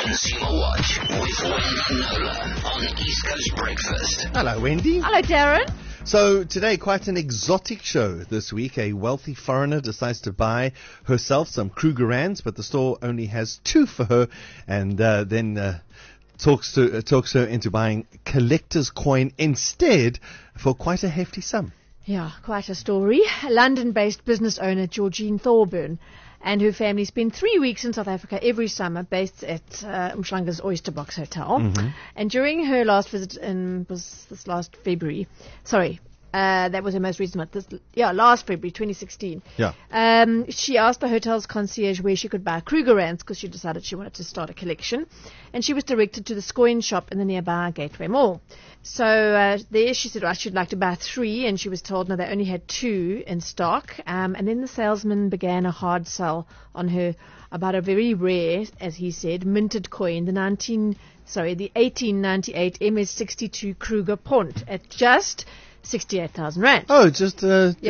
Consumer Watch with Wendy Nola on East Coast Breakfast. Hello, Wendy. Hello, Darren. So today, quite an exotic show this week. A wealthy foreigner decides to buy herself some Krugerrands, but the store only has two for her, and then talks her into buying collector's coin instead for quite a hefty sum. Yeah, quite a story. London-based business owner Georgine Thorburn and her family spend 3 weeks in South Africa every summer, based at Umhlanga's Oyster Box Hotel. Mm-hmm. And during her last visit was this last February. That was her most recent one. Last February, 2016. Yeah. She asked the hotel's concierge where she could buy Krugerrands because she decided she wanted to start a collection. And she was directed to the Scoin shop in the nearby Gateway Mall. So there she said, she'd like to buy 3, and she was told no, they only had 2 in stock. And then the salesman began a hard sell on her about a very rare, as he said, minted coin, the 1898 MS62 Kruger Pont at just 68,000 rand. Oh, just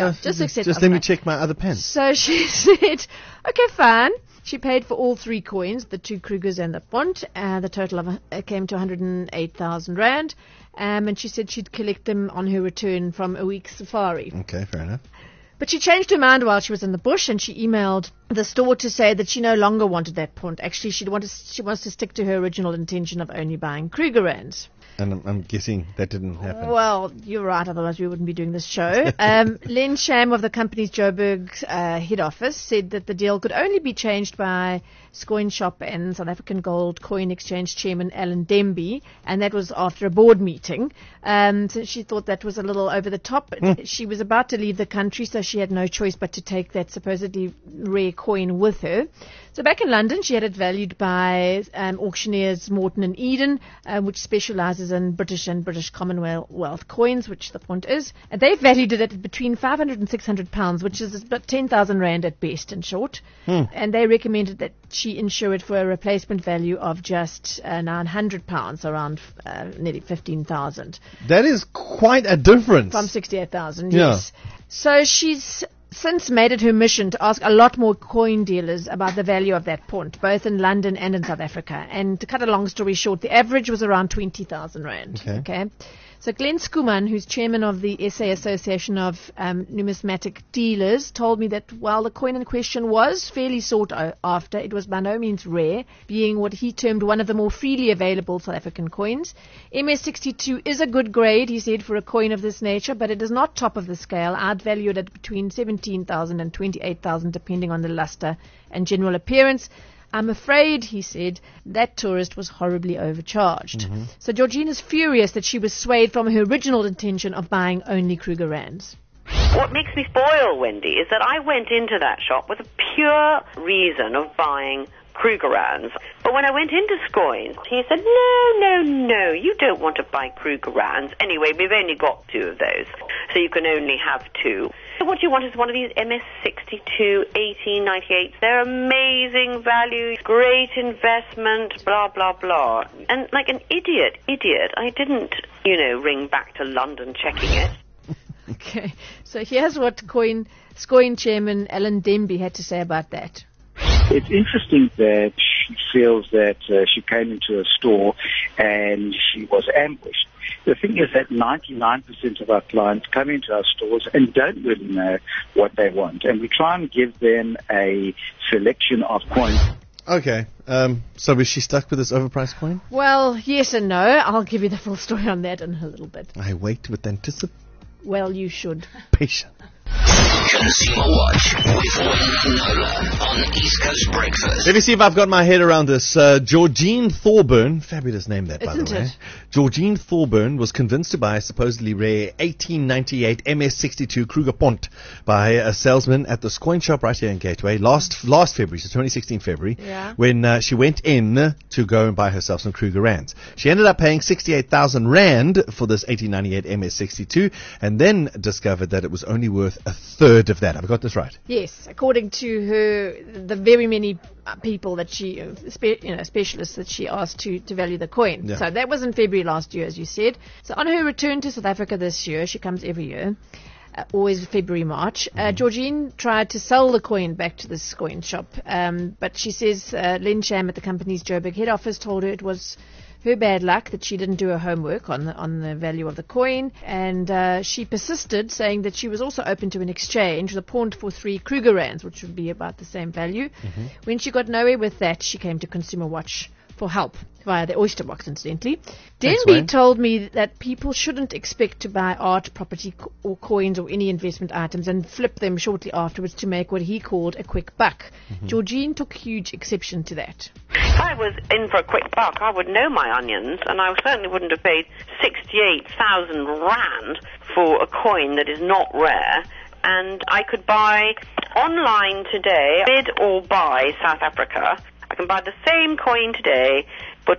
just let me check my other pen. So she said, okay, fine. She paid for all 3 coins, the 2 Krugers and the Pont. The total came to 108,000 rand. And she said she'd collect them on her return from a week's safari. Okay, fair enough. But she changed her mind while she was in the bush, and she emailed the store to say that she no longer wanted that Pont. Actually, she wants to stick to her original intention of only buying Krugerrands. And I'm guessing that didn't happen. Well, you're right, otherwise we wouldn't be doing this show. Len Sham of the company's Joburg head office said that the deal could only be changed by Scoin Shop and South African Gold Coin Exchange chairman Alan Demby, and that was after a board meeting. So she thought that was a little over the top. She was about to leave the country, so she had no choice but to take that supposedly rare coin with her. So back in London, she had it valued by auctioneers Morton and Eden, which specializes in British and British Commonwealth coins, which the Pont is. And they valued it at between 500 and 600 pounds, which is about 10,000 rand at best, in short. And they recommended that she insure it for a replacement value of just 900 pounds, around nearly 15,000. That is quite a difference. From 68,000, yes. So she's since made it her mission to ask a lot more coin dealers about the value of that Pont, both in London and in South Africa. And to cut a long story short, the average was around 20,000 rand. Okay. So Glenn Skuman, who's chairman of the SA Association of Numismatic Dealers, told me that while the coin in question was fairly sought after, it was by no means rare, being what he termed one of the more freely available South African coins. MS62 is a good grade, he said, for a coin of this nature, but it is not top of the scale. I'd value it at between 17,000 and 28,000, depending on the luster and general appearance. I'm afraid, he said, that tourist was horribly overcharged. Mm-hmm. So Georgine is furious that she was swayed from her original intention of buying only Krugerrands. What makes me spoil, Wendy, is that I went into that shop with a pure reason of buying Krugerrands. But when I went into Scoin, he said, no, you don't want to buy Krugerrands. Anyway, we've only got 2 of those, so you can only have 2. So what you want is one of these MS62 1898s. They're amazing value, great investment, blah, blah, blah. And like an idiot, I didn't, ring back to London checking it. Okay, so here's what Scoin chairman Alan Demby had to say about that. It's interesting that she feels that she came into a store and she was ambushed. The thing is that 99% of our clients come into our stores and don't really know what they want. And we try and give them a selection of coins. Okay, so was she stuck with this overpriced coin? Well, yes and no. I'll give you the full story on that in a little bit. I wait with anticipation. Well, you should. Patient. Consumer Watch with Wendy Nola on East Coast Breakfast. Let me see if I've got my head around this. Georgine Thorburn, fabulous name that, by the way. Isn't it? Georgine Thorburn was convinced to buy a supposedly rare 1898 MS62 Kruger Pont by a salesman at the Scoin shop right here in Gateway last February, so 2016 February, when she went in to go and buy herself some Krugerrands. She ended up paying 68,000 rand for this 1898 MS62 and then discovered that it was only worth a third of that. Have I got this right? Yes, according to her, the very many people that she, specialists that she asked to value the coin. Yeah. So that was in February last year, as you said. So on her return to South Africa this year, she comes every year, always February, March. Georgine tried to sell the coin back to this coin shop, but she says Len Sham at the company's Joburg head office told her it was her bad luck that she didn't do her homework on the value of the coin, and she persisted, saying that she was also open to an exchange, the pawned for 3 Kruger rands, which would be about the same value. When she got nowhere with that, she came to Consumer Watch for help via the Oyster Box, incidentally. Denby told me that people shouldn't expect to buy art, property, or coins or any investment items and flip them shortly afterwards to make what he called a quick buck. Georgine took huge exception to that. If I was in for a quick buck, I would know my onions, and I certainly wouldn't have paid 68,000 rand for a coin that is not rare. And I could buy online today, bid or buy South Africa. I can buy the same coin today for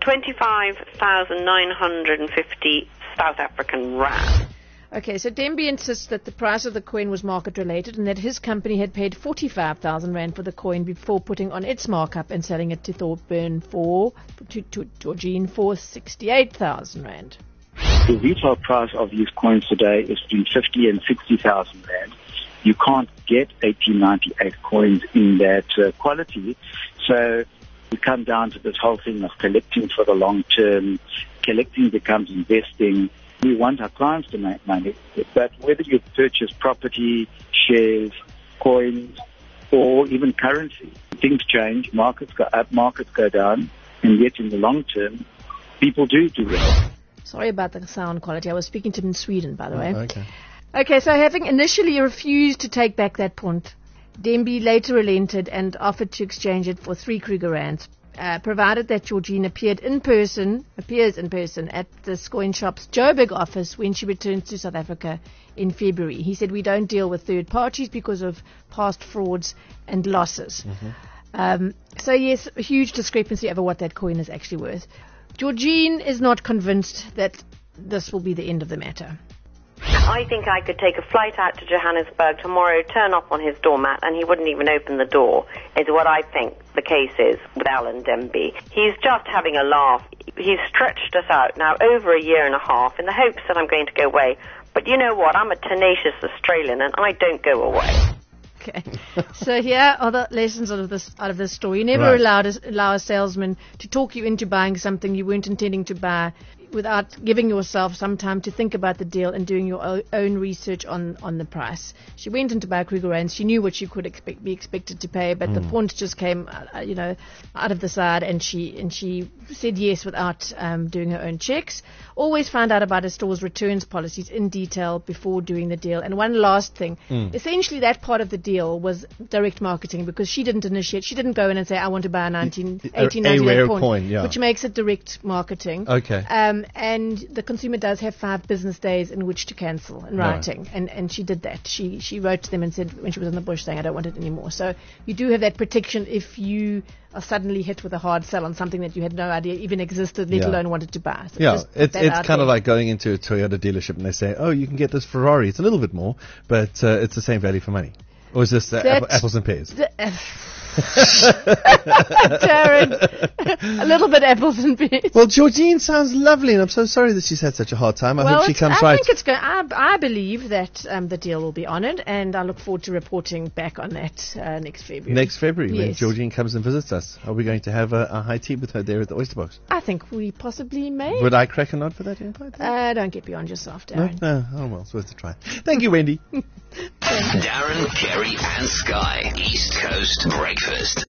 25,950 South African rand. Okay, so Denby insists that the price of the coin was market related and that his company had paid 45,000 rand for the coin before putting on its markup and selling it to Thorburn to Georgine for 68,000 rand. The retail price of these coins today is between 50 and 60,000 rand. You can't get 1898 coins in that quality. So we come down to this whole thing of collecting for the long term. Collecting becomes investing. We want our clients to make money, but whether you purchase property, shares, coins, or even currency, things change, markets go up, markets go down, and yet in the long term, people do well. Sorry about the sound quality. I was speaking to him in Sweden, by the way. Okay. Okay, so having initially refused to take back that punt, Denby later relented and offered to exchange it for 3 Kruger rands, provided that Georgine appears in person at the coin shop's Joburg office when she returns to South Africa in February. He said, we don't deal with third parties because of past frauds and losses. So yes, a huge discrepancy over what that coin is actually worth. Georgine is not convinced that this will be the end of the matter. I think I could take a flight out to Johannesburg tomorrow, turn up on his doormat, and he wouldn't even open the door, is what I think the case is with Alan Denby. He's just having a laugh. He's stretched us out now over a year and a half in the hopes that I'm going to go away. But you know what? I'm a tenacious Australian, and I don't go away. Okay. So here are the lessons out of this story. You never allow a salesman to talk you into buying something you weren't intending to buy without giving yourself some time to think about the deal and doing your own research on the price. She went in to buy Kruger rands. She knew what she could be expected to pay, but the pawn just came, out of the side, and she said yes without doing her own checks. Always find out about a store's returns policies in detail before doing the deal. And one last thing, essentially that part of the deal was direct marketing, because she didn't initiate. She didn't go in and say, I want to buy a 1898 coin, which makes it direct marketing. Okay. And the consumer does have 5 business days in which to cancel in writing. And she did that. She wrote to them and said, when she was in the bush, saying, I don't want it anymore. So you do have that protection if you are suddenly hit with a hard sell on something that you had no idea even existed, let alone wanted to buy. So it's kind of like going into a Toyota delership and they say, oh, you can get this Ferrari. It's a little bit more, but it's the same value for money. Or is this apples and pears? Darren, a little bit apples and pears. Well, Georgine sounds lovely, and I'm so sorry that she's had such a hard time. I hope she comes right. I think it's good. I believe that the deal will be honoured, and I look forward to reporting back on that next February. Next February, when Georgine comes and visits us. Are we going to have a high tea with her there at the Oyster Box? I think we possibly may. Would I crack a nod for that invite? Don't get beyond yourself, Darren. No? Oh, well, it's worth a try. Thank you, Wendy. Darren, Kerry and Sky, East Coast Breakfast.